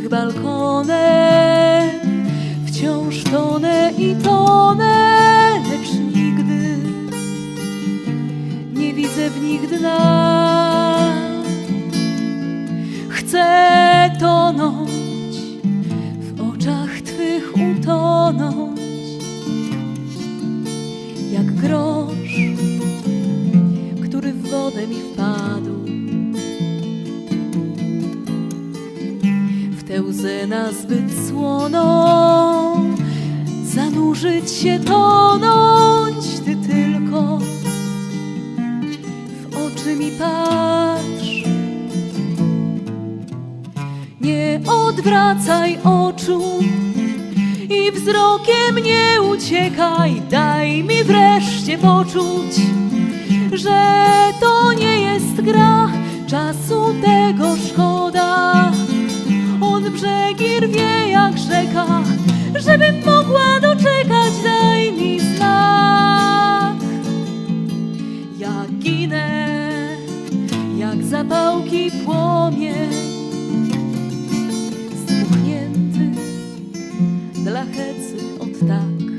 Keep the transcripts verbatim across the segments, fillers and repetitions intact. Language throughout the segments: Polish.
Przed balkonem wciąż tonę i tonę, lecz nigdy nie widzę w nich dna. Chcę tonąć, w oczach Twych utonąć, jak grosz, który w wodę mi wpadł. W tę łzę nazbyt słoną zanurzyć się, tonąć. Ty tylko w oczy mi patrz, nie odwracaj oczu i wzrokiem nie uciekaj. Daj mi wreszcie poczuć, że to nie jest gra, czasu tego szkoda. On brzegi rwie jak rzeka, żebym mogła doczekać. Daj mi znak. Ja ginę jak zapałki płomień, spuchnięty dla hecy od tak.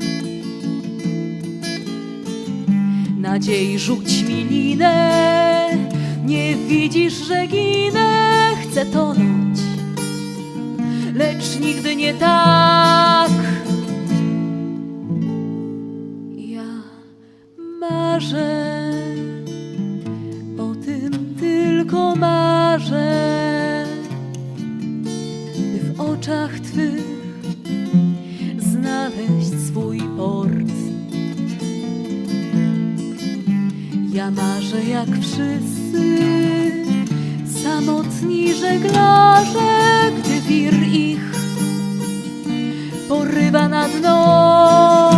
Nadziei rzuć mi linę, nie widzisz, że ginę. Chcę tonąć, lecz nigdy nie tak. Ja marzę, o tym tylko marzę, by w oczach Twych znaleźć swój port. Ja marzę jak wszyscy samotni żeglarze, gdy wir ich porywa na dno.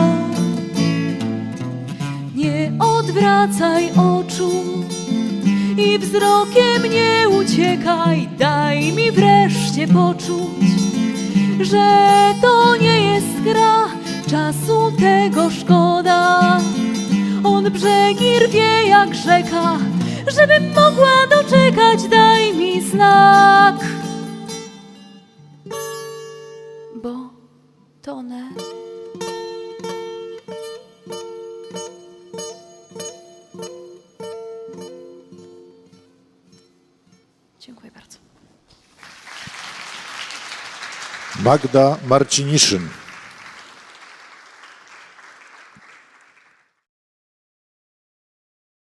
Nie odwracaj oczu i wzrokiem nie uciekaj. Daj mi wreszcie poczuć, że to nie jest gra, czasu tego szkoda. On brzegi rwie jak rzeka, żebym mogła doczekać. Daj mi znak, bo tonę. Dziękuję bardzo. Magda Marciniszyn.